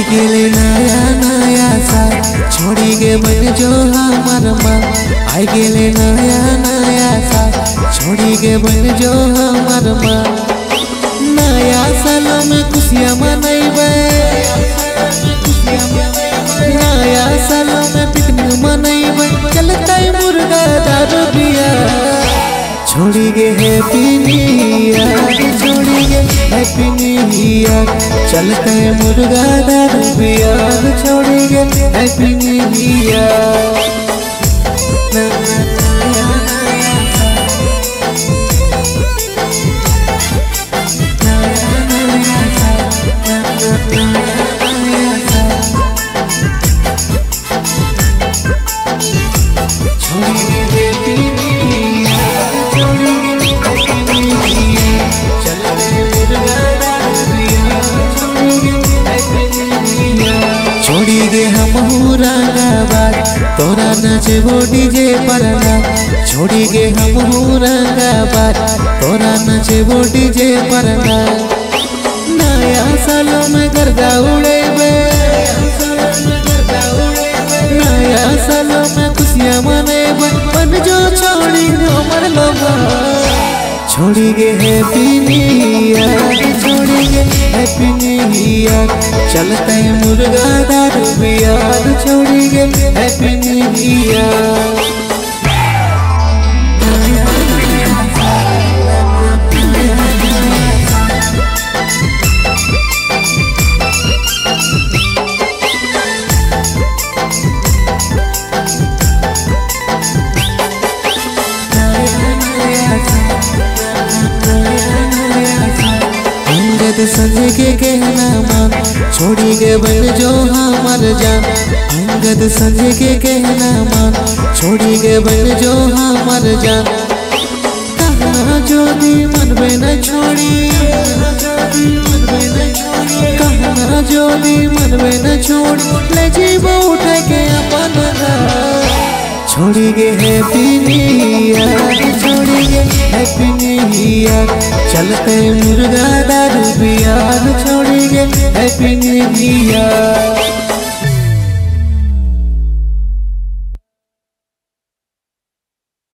गेले नया नया साल छोड़ी गे बन जो हमार माँ। आई गेले नया नया साल छोड़ी गे बन जो हमार माँ। नया साल में खुशियाँ मनैबे, नया साल में पिकनिक मनैबे, चलते मुर्गा दारू बिया। छोड़ी गे हैप्पी न्यू ईयर, छोड़ी गे हैप्पी न्यू ईयर, चलते मुर्गा दारू बिया। छोड़ी गे हैप्पी न्यू ईयर। छोड़ी गे हम रंगाबाद तोरा नचबो डीजे परना। छोड़ी गे हम रंगाबाद तोरा नचबो डीजे परना। नया साल में गर्दा उड़ेबे, नया साल में खुशियाँ मनेबे, बन जो छोड़ी हमर लोगा। छोड़ी गे हैप्पी न्यू ईयर, छोड़ी गे हैप्पी न्यू ईयर, चलते मुर्गा दारू बिया। छोड़ी गे happy new year. Angad Sanjay के कहना मान, छोड़ी गे बन जो हमार जान। अंगद संजय के कहना मान, छोड़ी गे बन जो हमार जान। कहना जो दी मनबे न छोड़ी, कहना जो दी मनबे न छोड़ी, ले जीवो उठे के अपन घर। छोड़ी गे हैप्पी न्यू ईयर, छोड़ी गे हैप्पी न्यू ईयर, चलते मुर्गा दारू बिया। छोड़ी गे हैप्पी न्यू ईयर।